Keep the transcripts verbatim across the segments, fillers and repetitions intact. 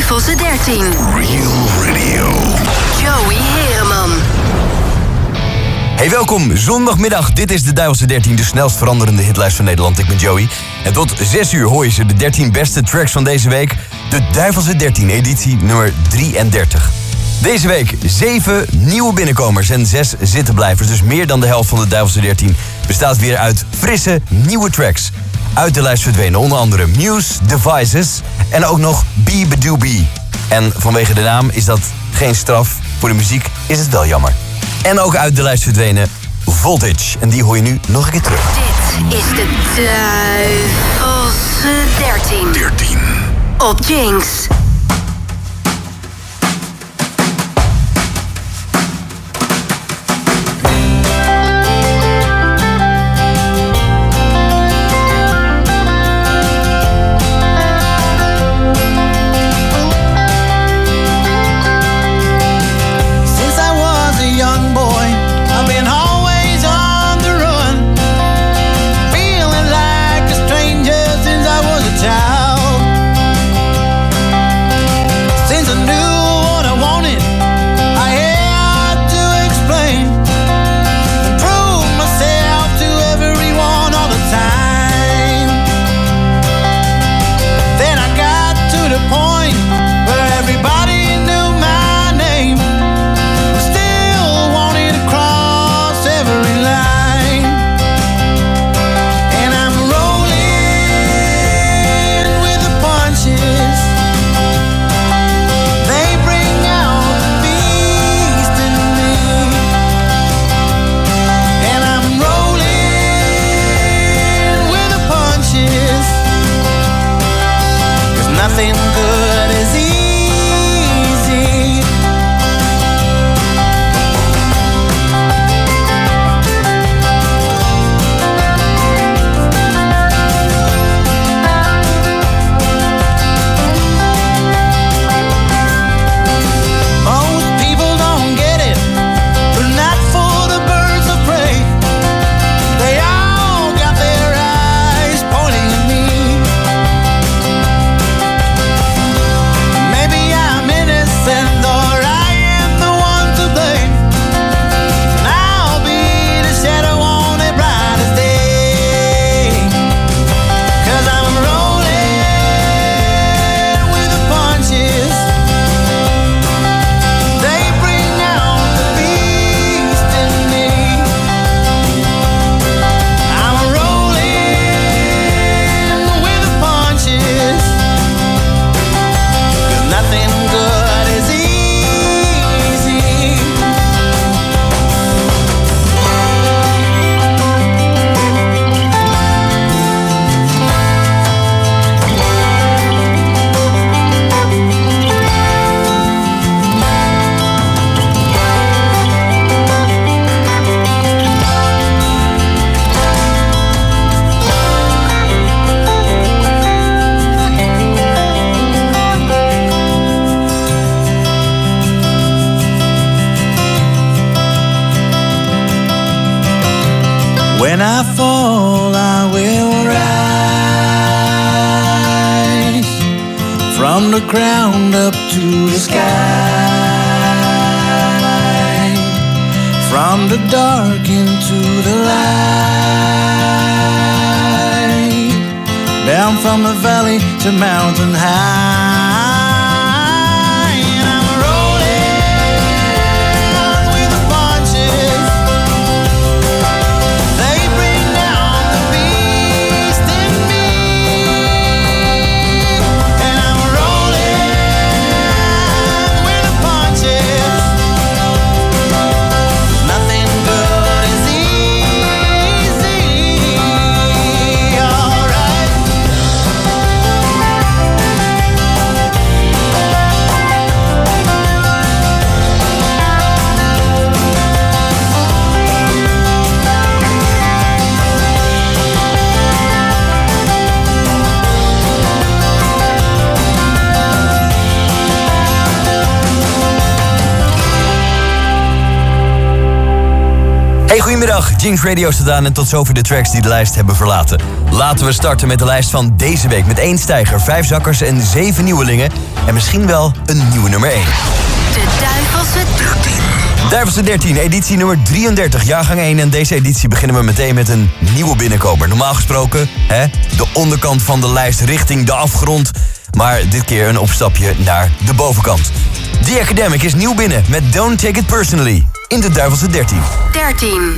Duivelse dertien. Real Radio. Joey Heereman. Hey, welkom. Zondagmiddag. Dit is de Duivelse dertien, de snelst veranderende hitlijst van Nederland. Ik ben Joey. En tot zes uur hoor je ze, de dertien beste tracks van deze week. De Duivelse dertien, editie nummer drieëndertig. Deze week zeven nieuwe binnenkomers en zes zittenblijvers. Dus meer dan de helft van de Duivelse dertien bestaat weer uit frisse, nieuwe tracks. Uit de lijst verdwenen onder andere Muse, Devices en ook nog B-Badoo-B. En vanwege de naam is dat geen straf. Voor de muziek is het wel jammer. En ook uit de lijst verdwenen Voltage. En die hoor je nu nog een keer terug. Dit is de Duivelse dertien. dertien. Op Jinx. When I fall, I will rise from the ground up to the sky, from the dark into the light, down from the valley to mountain high. Goedemiddag, Jinx Radio staat aan en tot zover de tracks die de lijst hebben verlaten. Laten we starten met de lijst van deze week. Met één stijger, vijf zakkers en zeven nieuwelingen. En misschien wel een nieuwe nummer één. De Duivelse dertien. Duivelse dertien, editie nummer drieëndertig, jaargang één. En deze editie beginnen we meteen met een nieuwe binnenkomer. Normaal gesproken, hè, de onderkant van de lijst richting de afgrond. Maar dit keer een opstapje naar de bovenkant. The Academic is nieuw binnen met Don't Take It Personally in de Duivelse dertien. dertien.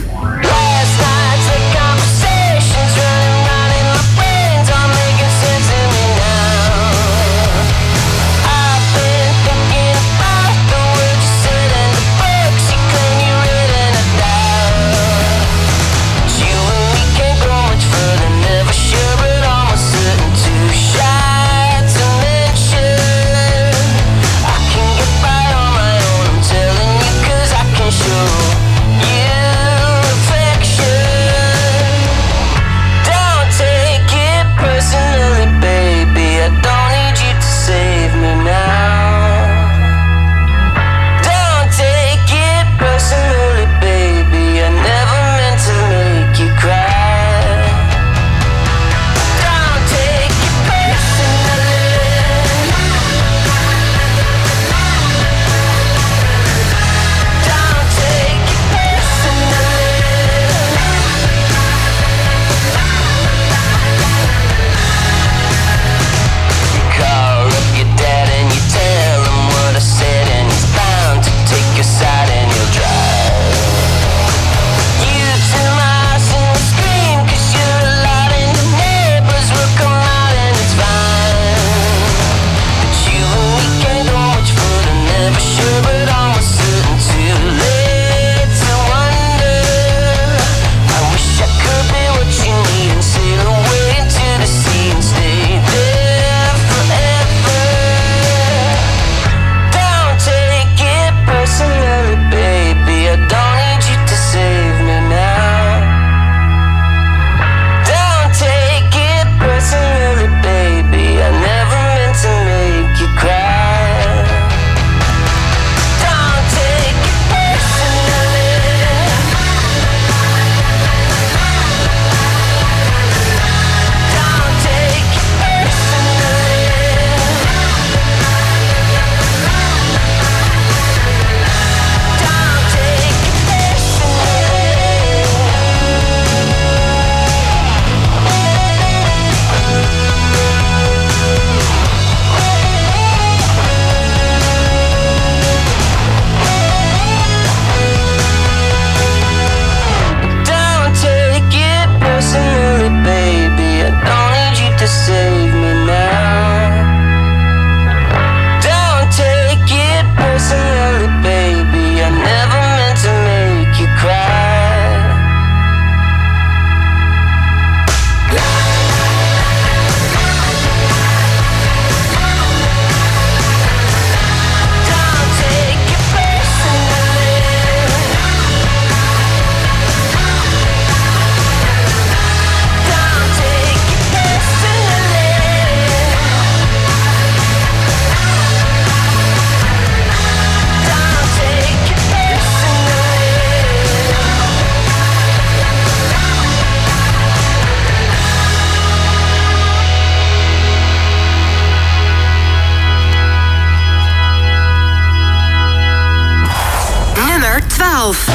twaalf.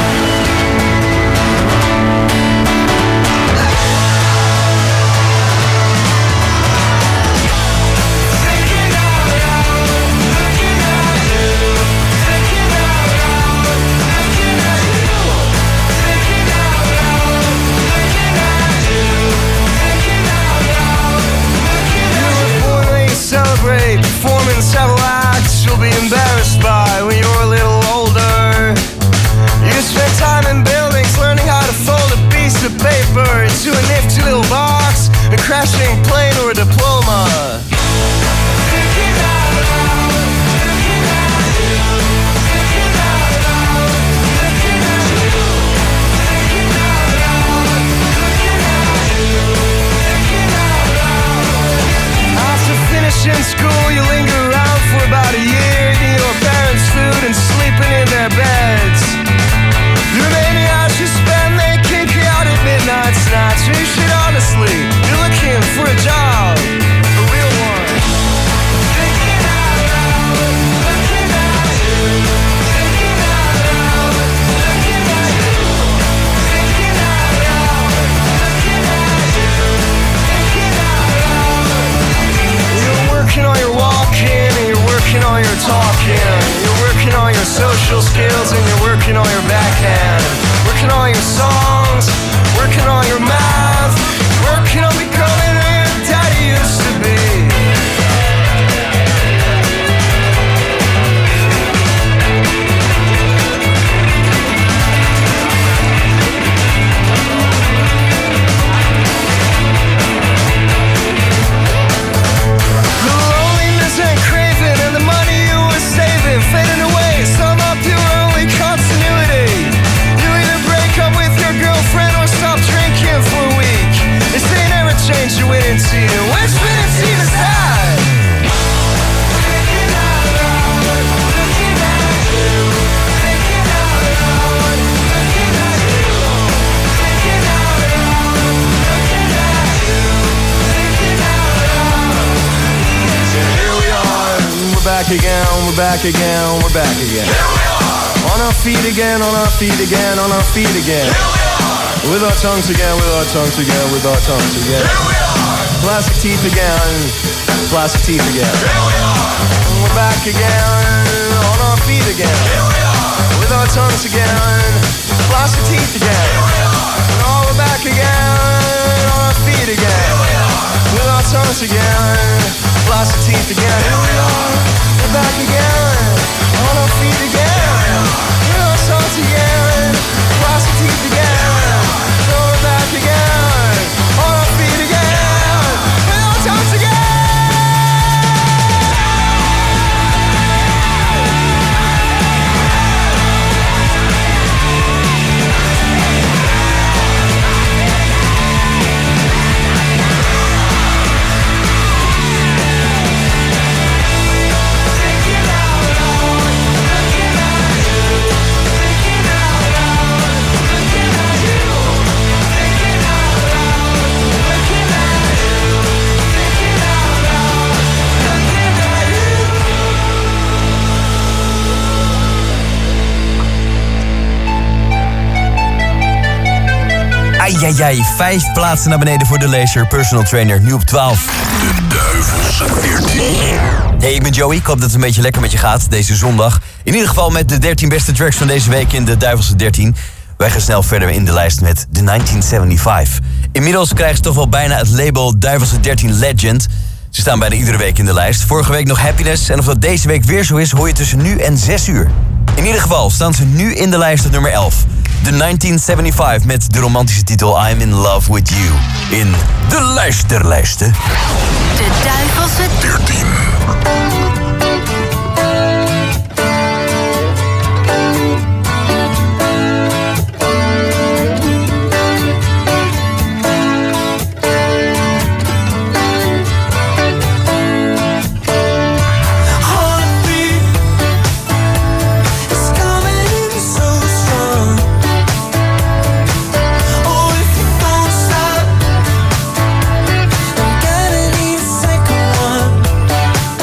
Celebrate performing several acts you'll be embarrassed by when you're a little older. You spend time in buildings learning how to fold a piece of paper into a nifty little box, a crashing plane or a diploma. In school, you linger around for about a year, eating your parents' food and sleeping in their beds. The remaining hours you spend making back again, we're back again, we're back again. Here we are! On our feet again, on our feet again, on our feet again. Here we are! With our tongues again, with our tongues again, with our tongues again. Here we are! Plastic teeth again, plastic teeth again. Here we are! And we're back again, on our feet again. Here we are! With our tongues again, plastic teeth again. Here we are! And all we're back again, on our feet again. Here we are! With our tongues again, plastic teeth again. Here we are! We're back again, on our feet again. With our tongues again, plastic teeth again. So we're back again, on our feet again. With our tongues again. Ai, ai, ai. Vijf plaatsen naar beneden voor de Leisure Personal Trainer. Nu op twaalf. De Duivelse veertien. Hey, ik ben Joey. Ik hoop dat het een beetje lekker met je gaat deze zondag. In ieder geval met de dertien beste tracks van deze week in de Duivelse dertien. Wij gaan snel verder in de lijst met de negentien zevenenzeventig. Inmiddels krijgen ze toch wel bijna het label Duivelse dertien Legend. Ze staan bijna iedere week in de lijst. Vorige week nog Happiness. En of dat deze week weer zo is, hoor je tussen nu en zes uur. In ieder geval staan ze nu in de lijst op nummer elf. De negentien zevenenzeventig met de romantische titel I'm in Love With You. In de lijst der lijsten. De Duivelse dertien. Got any second one?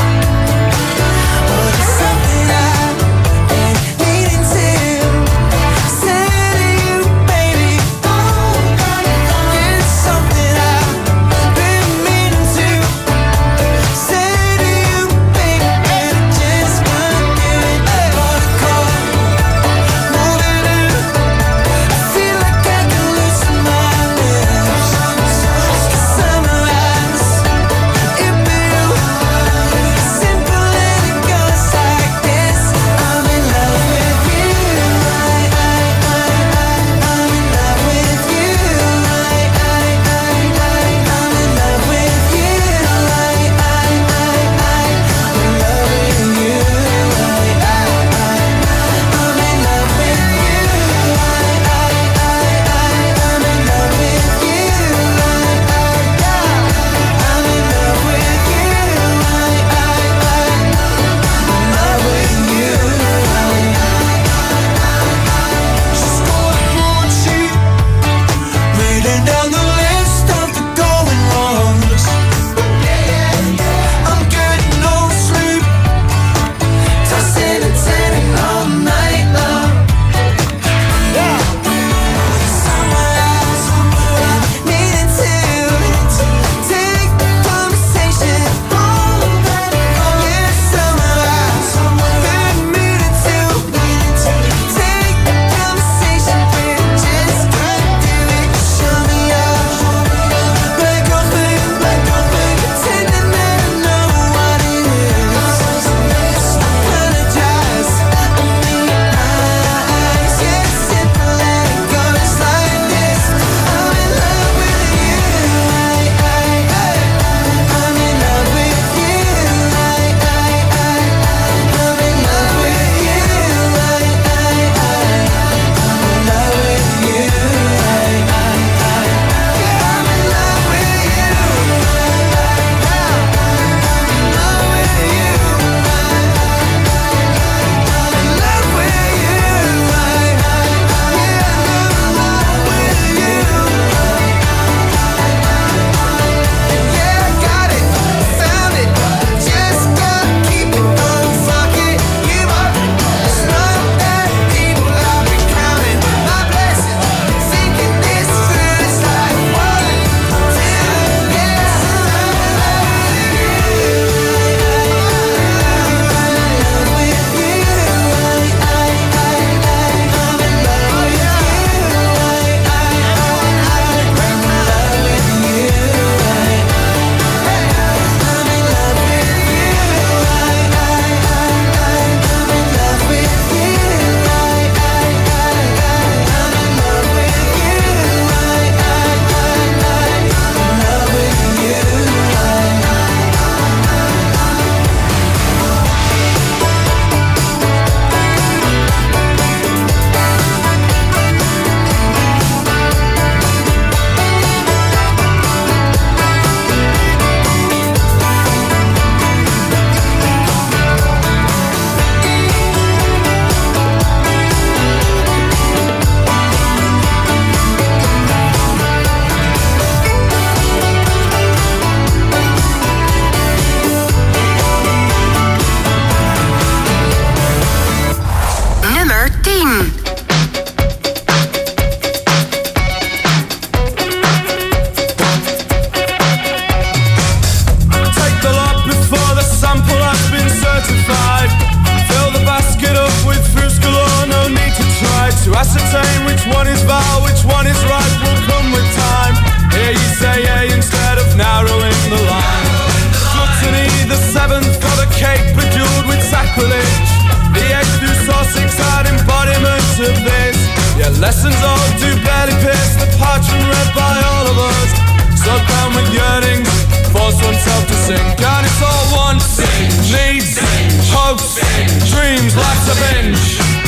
certified. Fill the basket up with fruits galore, no need to try to ascertain which one is vile, which one is right, will come with time. Here you say A instead of narrowing the line. Gluttony, the seventh of a cake bejeweled with sacrilege. The eighth through Sussex are embodiments of this. Yeah, lessons old do barely pierce the parchment read by all of us. Slowed down with yearnings, force oneself to sink. And it's all wants, needs, hopes, dreams, life's a binge.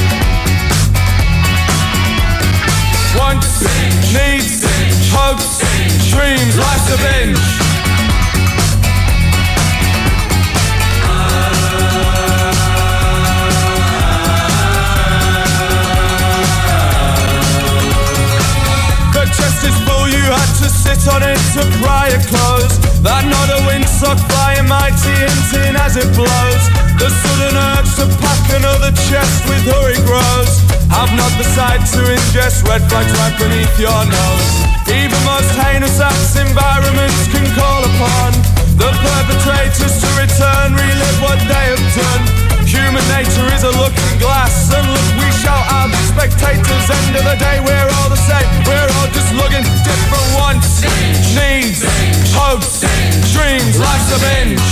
Wants, needs, hopes, dreams, life's a binge. The chest is full, you had to sit on it to pry it close. That not a windsock flying mighty hinting as it blows. The sudden urge to pack another chest with hurry grows. Have not the sight to ingest red flags right beneath your nose. Even most heinous acts environments can call upon the perpetrators to return, relive what they have done. Human nature is a looking glass, and look, we shout out the spectators. End of the day, we're all the same. We're all just looking different wants, needs, hopes, dreams. Life's a binge.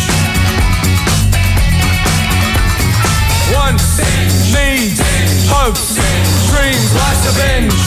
Wants, needs, hopes, dreams. Life's a binge.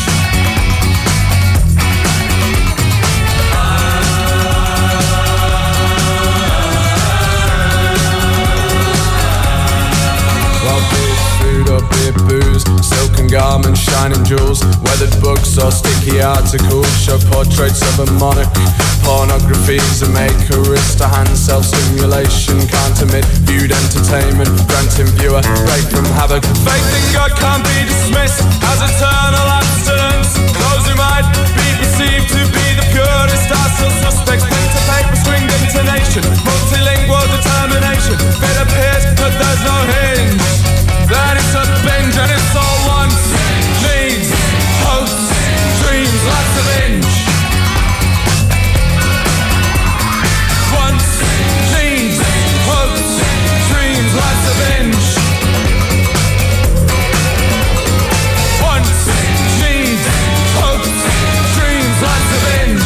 Up beer, booze, silken garments, shining jewels, weathered books or sticky articles show portraits of a monarch. Pornography is a make a wrist, a hand self-stimulation can't emit viewed entertainment, granting viewer break from havoc. Faith in God can't be dismissed as eternal abstinence. Those who might be perceived to be the purest are still suspects. Pen to paper, stringed intonation, multilingual determination. It appears that there's no hinge. That it's a binge and it's all wants, needs, hopes, dreams, life's a binge. Wants, needs, hopes, dreams, life's a binge. Wants, needs, hopes, dreams, life's a binge.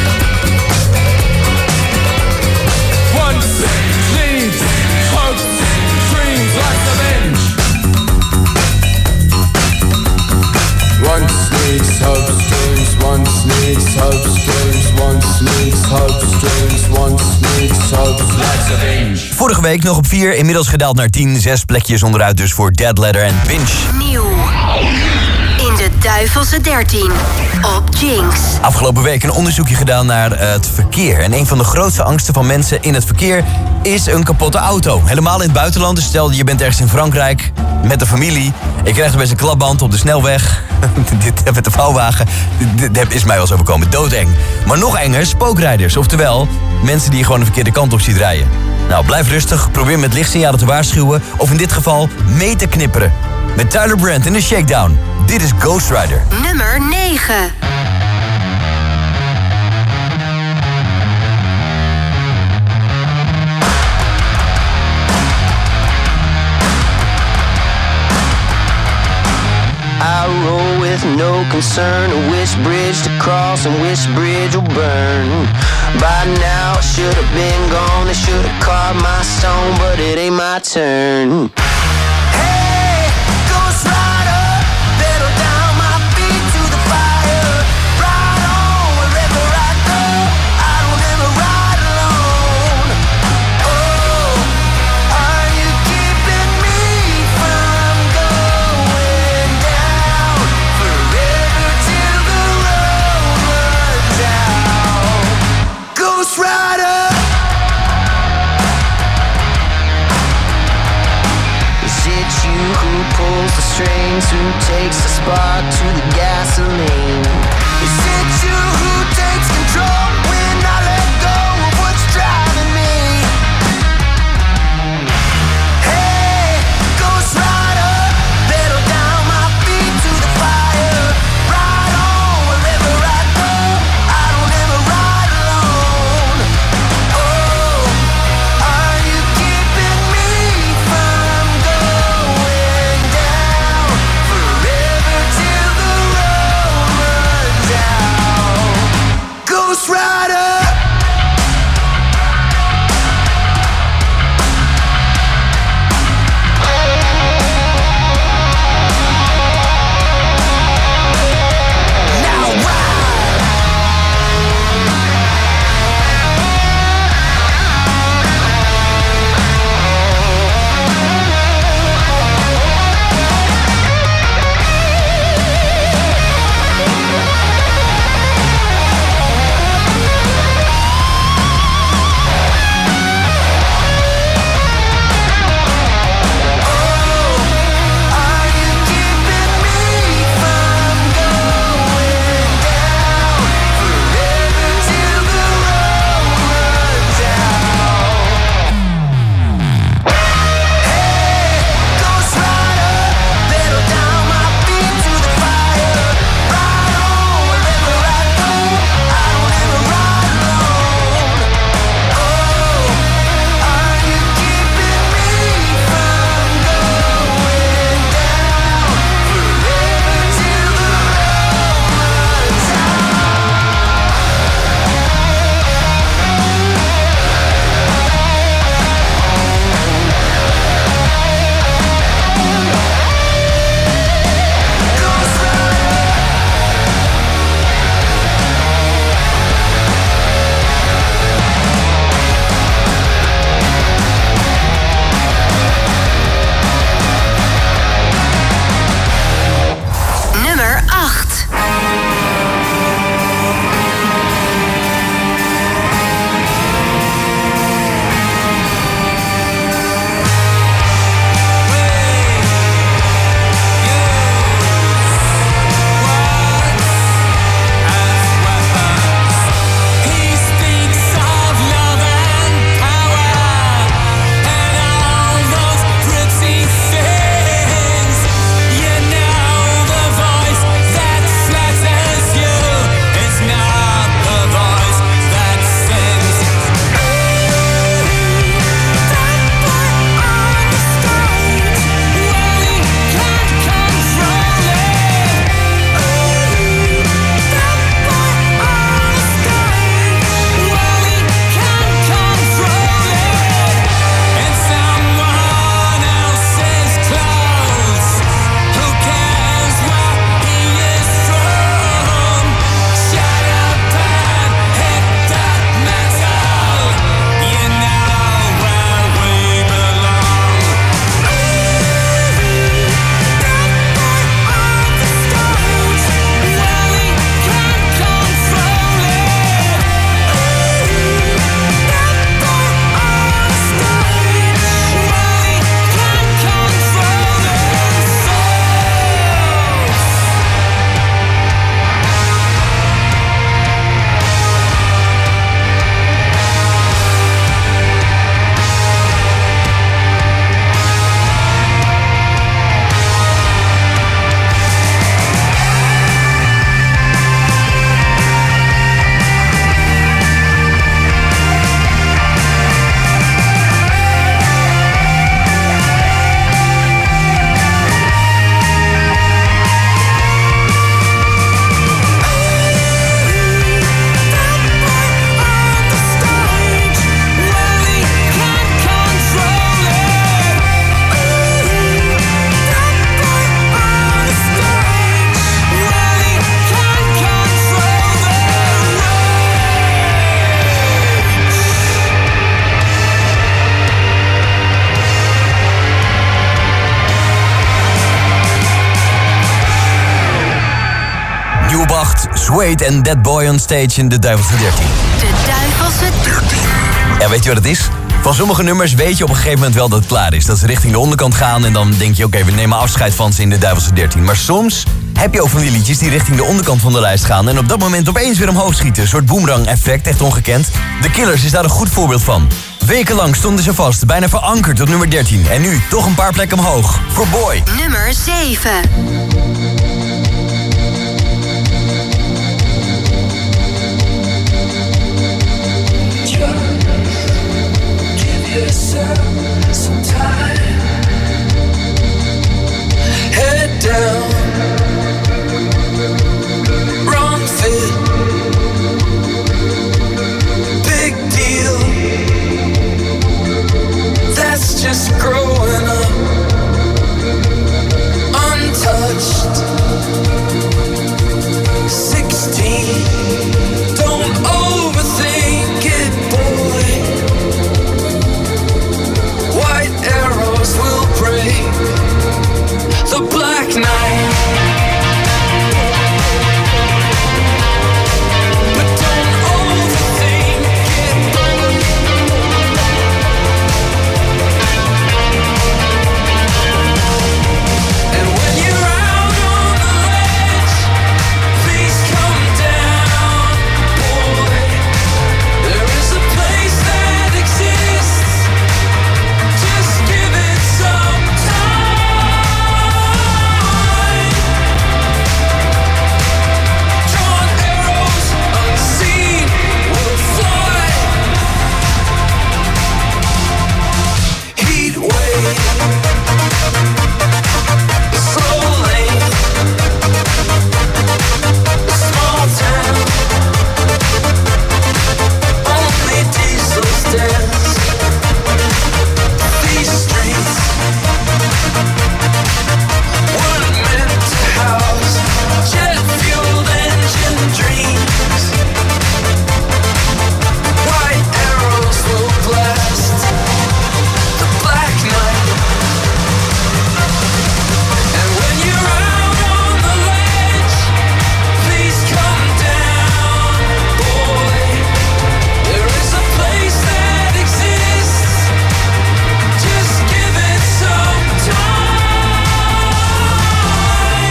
Wants, needs, hopes, dreams, life's a binge. Wants, needs, hopes, dreams, wants, needs, hopes, dreams, wants, needs, hopes, dreams, wants, needs, hopes, life's a binge. Vorige week nog op vier, inmiddels gedaald naar tien. Zes plekjes onderuit dus voor Dead Letter en Binge. Nieuw. In de Duivelse dertien. Op Jinx. Afgelopen week een onderzoekje gedaan naar uh, het verkeer. En een van de grootste angsten van mensen in het verkeer is een kapotte auto. Helemaal in het buitenland. Dus stel je bent ergens in Frankrijk met de familie. Je krijgt opeens een klapband op de snelweg. Dit met de vouwwagen. Dit, dit is mij wel eens overkomen. Doodeng. Maar nog enger, spookrijders. Oftewel, mensen die je gewoon de verkeerde kant op ziet rijden. Nou, blijf rustig. Probeer met lichtsignalen te waarschuwen. Of in dit geval mee te knipperen. Met Tyler Brand in de Shakedown. Dit is Ghost Rider. Nummer negen. I roll with no concern of which bridge to cross and which bridge will burn. By now I should have been gone, they should have carved my stone, but it ain't my turn. Hey, Ghost Rider, pedal down my feet to the fire. Ride on wherever I go, I don't ever ride alone. Oh, are you keeping me from going down forever till the road runs out? Ghost Rider. Is it you who pulls the strings, who takes the spark to the gasoline? Is it you who takes control when I let go of what's driving me? Hey, Ghost Rider, pedal down my feet to the fire. Ride on wherever I go, I don't ever ride alone. Oh, are you keeping me Suede en That Boy on Stage in de Duivelse dertien. De Duivelse dertien. Ja, weet je wat het is? Van sommige nummers weet je op een gegeven moment wel dat het klaar is. Dat ze richting de onderkant gaan en dan denk je... oké, okay, we nemen afscheid van ze in de Duivelse dertien. Maar soms heb je ook van die liedjes die richting de onderkant van de lijst gaan... en op dat moment opeens weer omhoog schieten. Een soort boomerang-effect, echt ongekend. The Killers is daar een goed voorbeeld van. Wekenlang stonden ze vast, bijna verankerd op nummer dertien. En nu toch een paar plekken omhoog. For Boy. Nummer zeven. Some time. Head down. Wrong fit. Big deal. That's just growing up. Untouched. Sixteen. Don't overthink it, boy. White arrows will break the black night. But don't overthink it. And when you're out on the ledge, please come down, boy. There is a place that exists. Just give it some time. Drawn arrows unseen will fly. Heat wave, slow lane, small town. Only diesels dance. These streets weren't meant to house jet-fueled engine dreams. White arrows will blast the black night. And when you're out on the ledge, please come down, boy. There is a place that exists. Just give it some time.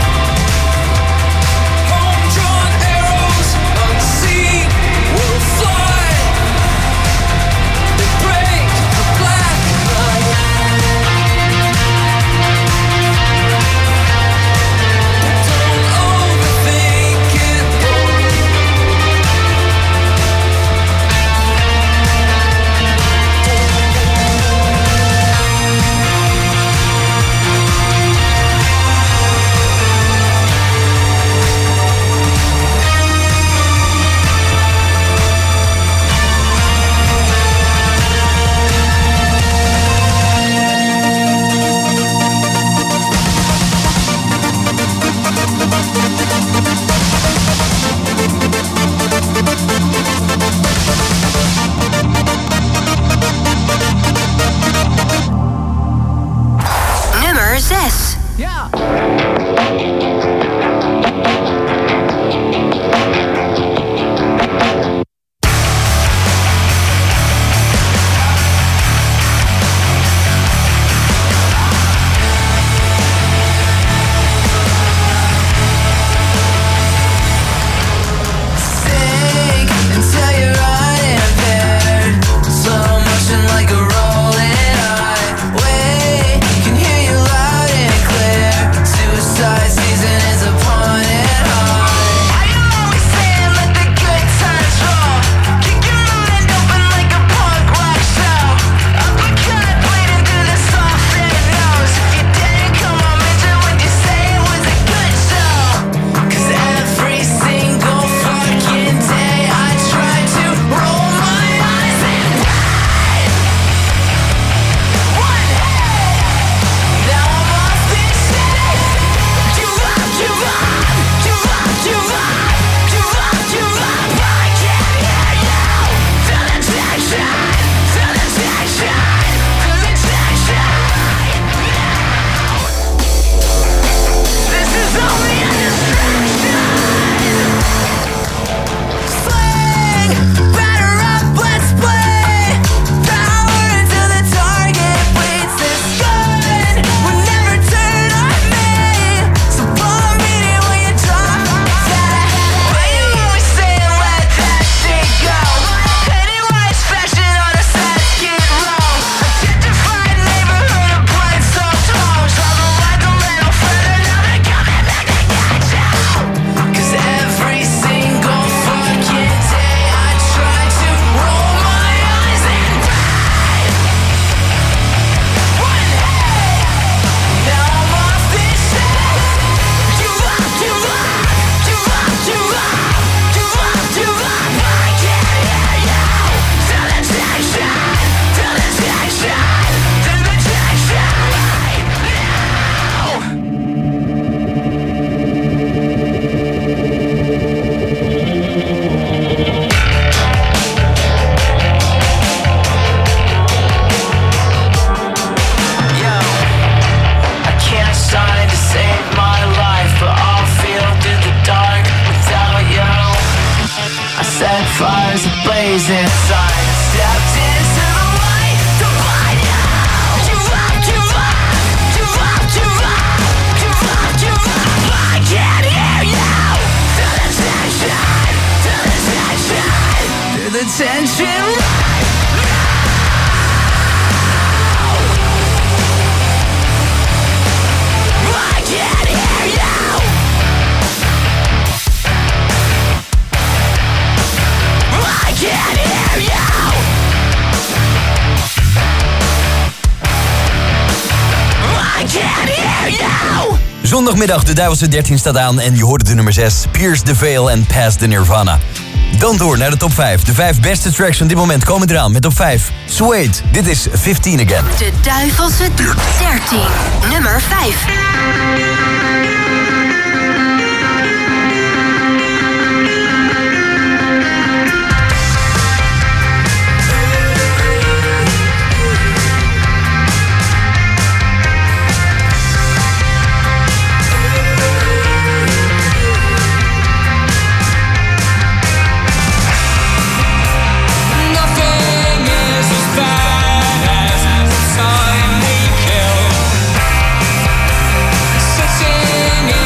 Home-drawn arrows unseen will fly. They break the black night. Don't overthink it, boy. Nummer zes. Sink until you're unimpaired. Slow motion like a rolling highway. Can hear you loud and clear. Suicide. Zondagmiddag, de Duivelse dertien staat aan en je hoorde de nummer zes, Pierce the Veil en Past the Nirvana. Dan door naar de top vijf. De vijf beste tracks van dit moment komen eraan met op vijf. Suede, dit is fifteen Again. De Duivelse dertien, nummer vijf. Sitting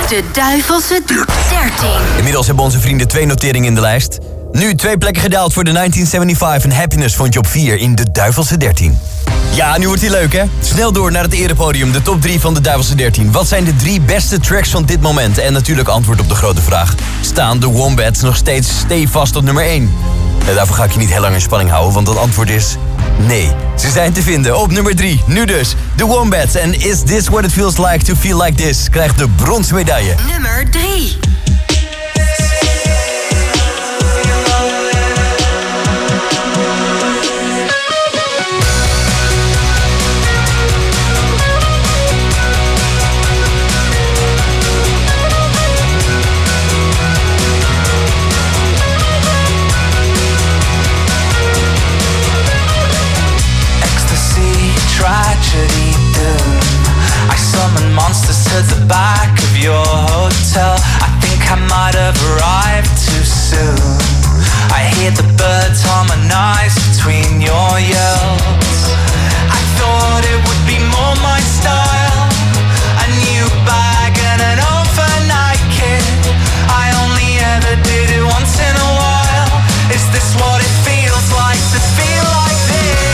De Duivelse dertien. Inmiddels hebben onze vrienden twee noteringen in de lijst. Nu twee plekken gedaald voor de negentien zevenenzeventig en Happiness vond je op vier in de Duivelse dertien. Ja, nu wordt hij leuk, hè? Snel door naar het erepodium, de top drie van de Duivelse dertien. Wat zijn de drie beste tracks van dit moment? En natuurlijk antwoord op de grote vraag. Staan de Wombats nog steeds stevast op nummer één? En daarvoor ga ik je niet heel lang in spanning houden, want het antwoord is nee. Ze zijn te vinden op nummer drie. Nu dus, de Wombats en Is This What It Feels Like To Feel Like This krijgt de bronzen medaille. Nummer drie. Tragedy, doom. I summon monsters to the back of your hotel. I think I might have arrived too soon. I hear the birds harmonize between your yells. I thought it would be more my style. A new bag and an overnight kit. I only ever did it once in a while. Is this what it feels like to feel like this?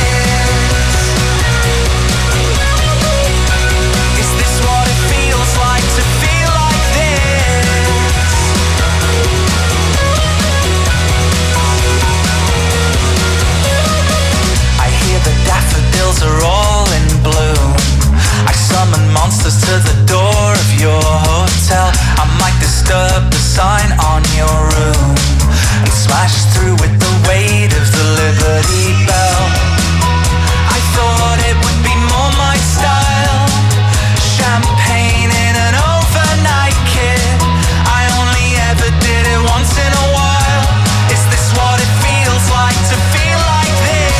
Daffodils are all in bloom. I summon monsters to the door of your hotel. I might disturb the sign on your room and smash through with the weight of the Liberty Bell. I thought it would be more my style. Champagne in an overnight kit. I only ever did it once in a while. Is this what it feels like to feel like this?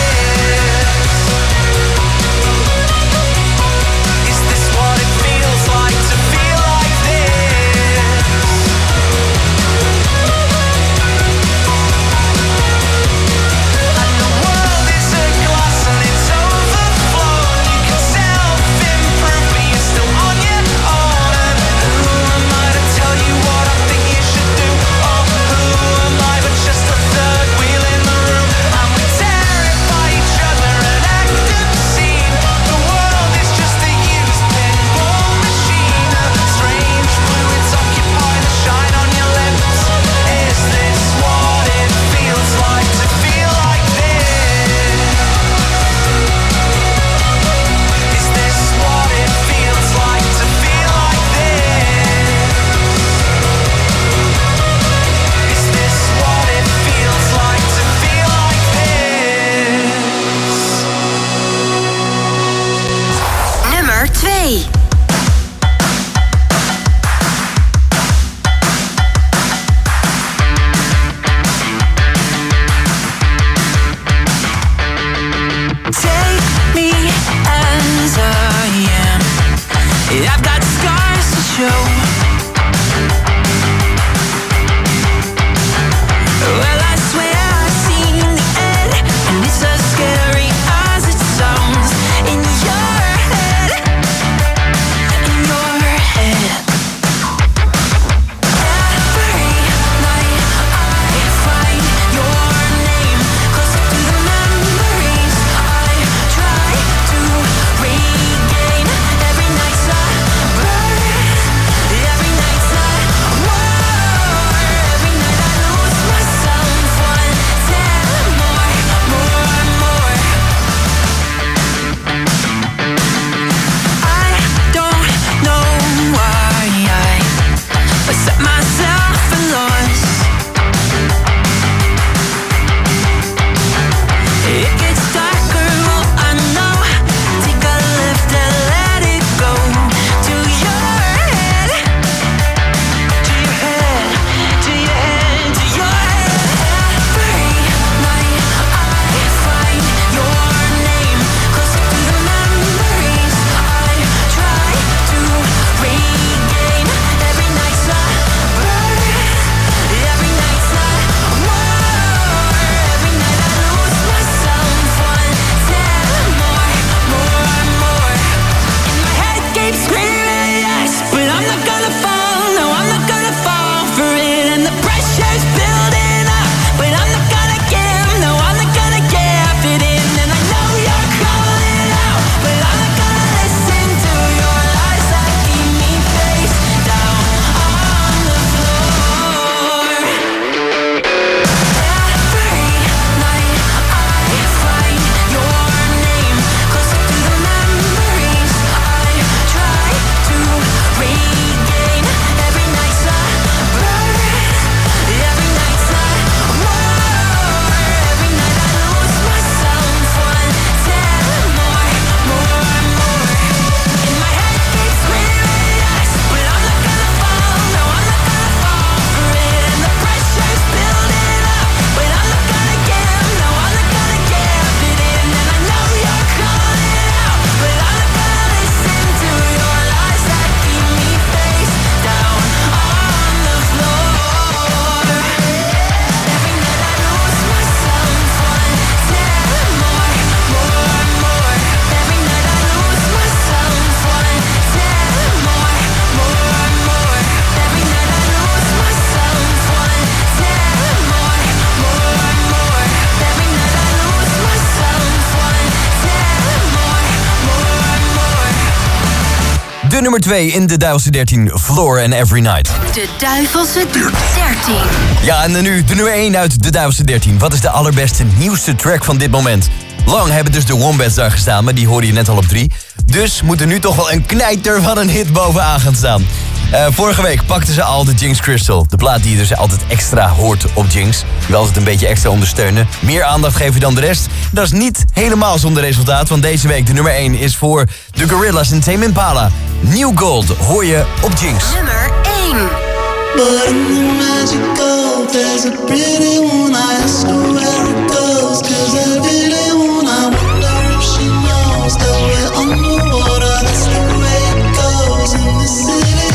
De nummer twee in de Duivelse dertien, Floor and Every Night. De Duivelse dertien. Ja, en nu de nummer één uit de Duivelse dertien. Wat is de allerbeste, nieuwste track van dit moment? Lang hebben dus de Wombats daar gestaan, maar die hoorde je net al op drie. Dus moet er nu toch wel een knijter van een hit bovenaan gaan staan. Uh, vorige week pakten ze al de Jinx Crystal. De plaat die je dus altijd extra hoort op Jinx. Je wil altijd een beetje extra ondersteunen. Meer aandacht geven dan de rest. Dat is niet helemaal zonder resultaat. Want deze week de nummer één is voor de Gorillaz en Tame Impala. New Gold hoor je op Jinx. Nummer één. But in the magic gold, there's a pretty one. I ask her where it goes, cause I really wanna wonder if she knows that we're underwater. That's the way it goes in the city.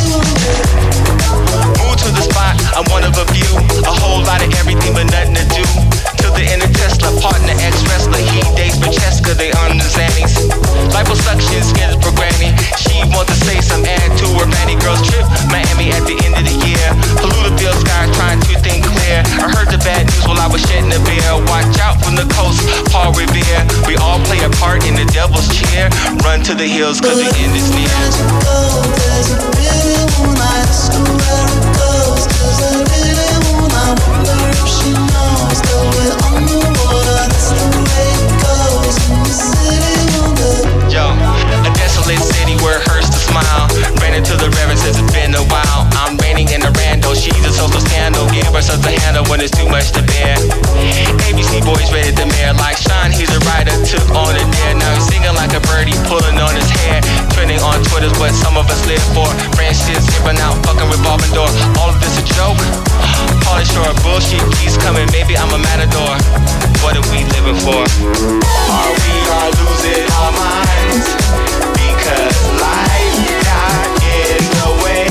Move to the spot, I'm one of a few. A whole lot of everything but nothing to do. Till the inner Tesla, partner, ex-wrestler. He dates Francesca, they on the Xannies. Liposuction, skin's programming. She wants to say some add to her Manny Girls trip. Miami at the end of the year. Polluted sky trying to think clear. I heard the bad news while I was shedding a beer. Watch out from the coast, Paul Revere. We all play a part in the devil's cheer. Run to the hills cause the end is near. There's a pretty one. I ask her where it goes, cause I really wanna wonder if she knows that we're underwater. That's the way it goes in the city wonder. Yo, a desolate city where it hurts to smile. Ran into the reverend since it's been a while. I'm reigning in the rando, she's a social scandal. Give her such a handle when it's too much to bear. A B C boys rated the mayor like Sean, he's a writer, took on a dare. Now he's singing like a birdie, pulling on his hair. Trending on Twitter's what some of us live for. Brand shit zipping out, fucking revolving door. All of this a joke? Pauly Shore, bullshit keeps coming, maybe I'm a matador. What are we living for? Are we all losing our minds? Because life got in the way.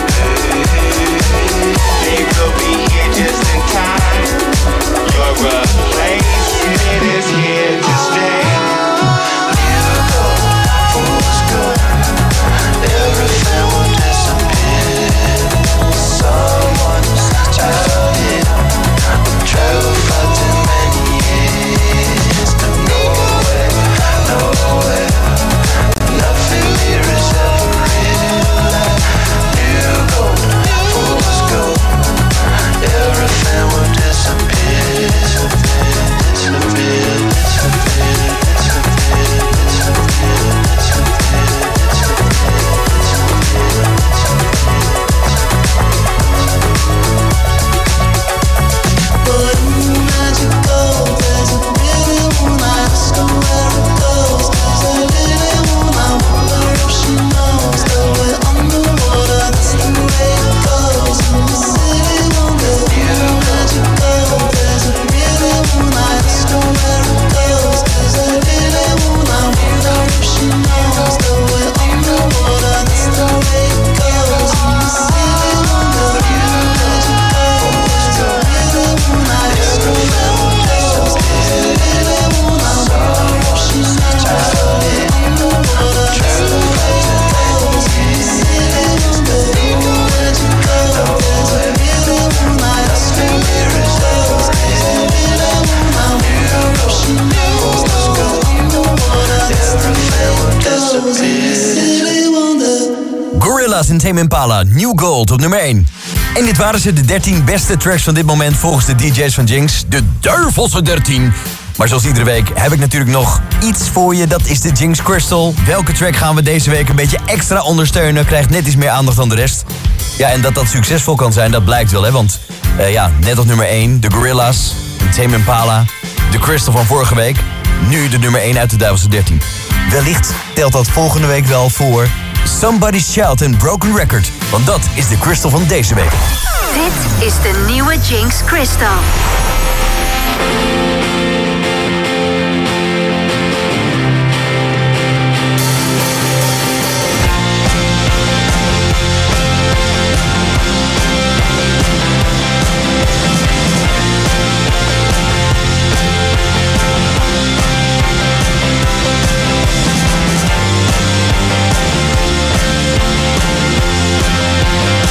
They will be here just in time. Your replacement is here to stay. Never go, fools go. Everything will disappear. Someone's child here. Travel for too many years. Nowhere, nowhere. Nothing here is ever real. You go, fools go. Everything will disappear. Disappear, disappear, disappear, disappear, disappear, But in the magic gold, there's a pretty one. I ask her where it goes, cause I really wanna wonder if she knows that we're underwater. That's the way it goes in the city wonder. In the magic gold, there's a pretty one. I ask her where it goes, cause I really wanna wonder if she knows that we're underwater. That's the way it goes in the city wonder. In the magic gold, there's a pretty one. I ask her where it goes, cause I really wanna wonder if she knows that we're underwater. That's the way it goes in the city wonder. In the magic gold, there's a pretty one. I ask her where it goes, cause I really wanna wonder if she knows that we're underwater. That's the way it goes in the city wonder. Gorillaz en Tame Impala, New Gold op nummer één. En dit waren ze, de dertien beste tracks van dit moment volgens de D J's van Jinx. De Duivelse dertien. Maar zoals iedere week heb ik natuurlijk nog iets voor je. Dat is de Jinx Crystal. Welke track gaan we deze week een beetje extra ondersteunen? Krijgt net iets meer aandacht dan de rest. Ja, en dat dat succesvol kan zijn, dat blijkt wel, hè. Want uh, ja, net op nummer één, de Gorillaz, de Tame Impala, de Crystal van vorige week. Nu de nummer één uit de Duivelse dertien. Wellicht telt dat volgende week wel voor Somebody's Child en Broken Record. Want dat is de Crystal van deze week. Dit is de nieuwe Jinx Crystal.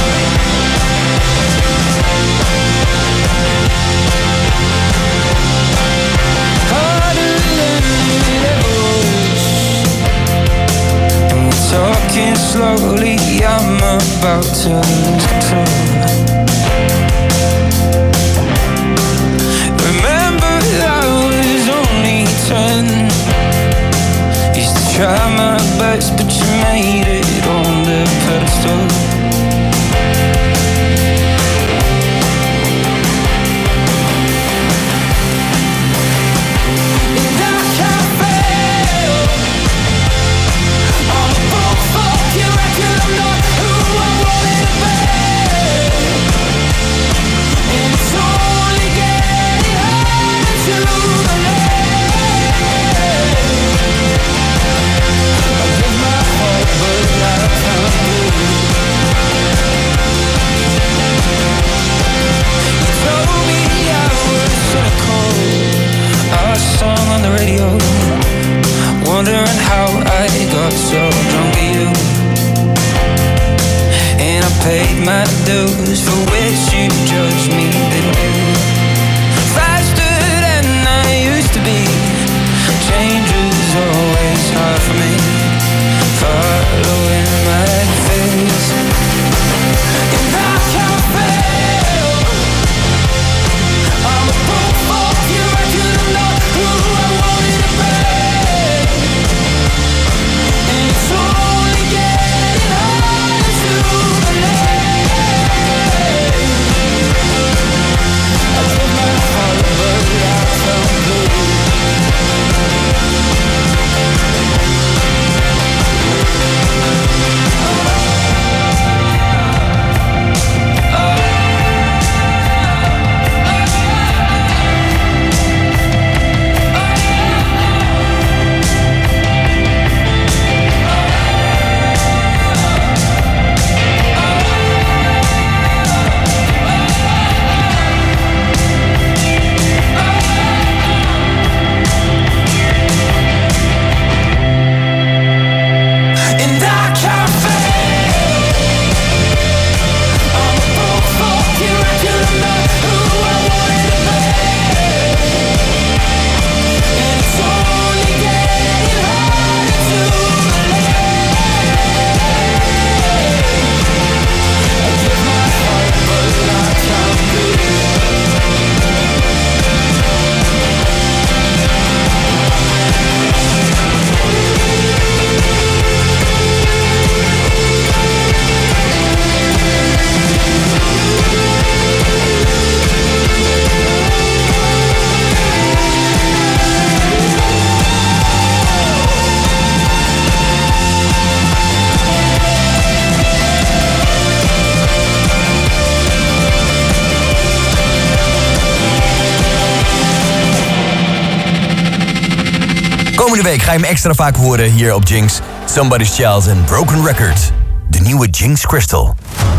We'll be right back. slowly, I'm about to lose control. Remember I was only ten. Used to try my best, but you made it on the pedestal. Song on the radio, wondering how I got so drunk to you. And I paid my dues for which you judged me, didn't you? Faster than I used to be. Change is always hard for me. Following my face, and I can't fail. I'm a broke folk, you reckon I'm not who I wanted to be. And it's only getting harder to believe. I took my heart, but I felt blue. Komende week ga je hem extra vaak horen hier op Jinx. Somebody's Child en Broken Record. De nieuwe Jinx Crystal.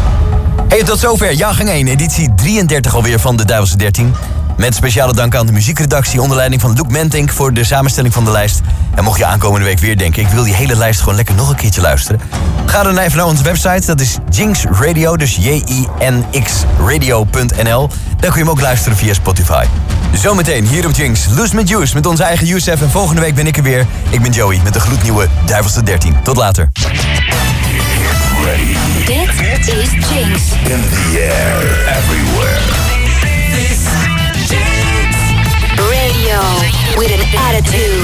Hey, tot zover jaargang één, editie drieëndertig alweer van de Duivelse dertien. Met speciale dank aan de muziekredactie onder leiding van Luc Mentink voor de samenstelling van de lijst. En mocht je aankomende week weer denken, ik wil die hele lijst gewoon lekker nog een keertje luisteren. Ga dan even naar onze website, dat is Jinx Radio, dus J I N X radio punt N L. Daar kun je hem ook luisteren via Spotify. Zometeen hier op Jinx, Loose met Juice met onze eigen Youssef. En volgende week ben ik er weer. Ik ben Joey met de gloednieuwe Duivelse dertien. Tot later. Dit is Jinx. In the air, everywhere. This is Jinx. Radio with an attitude.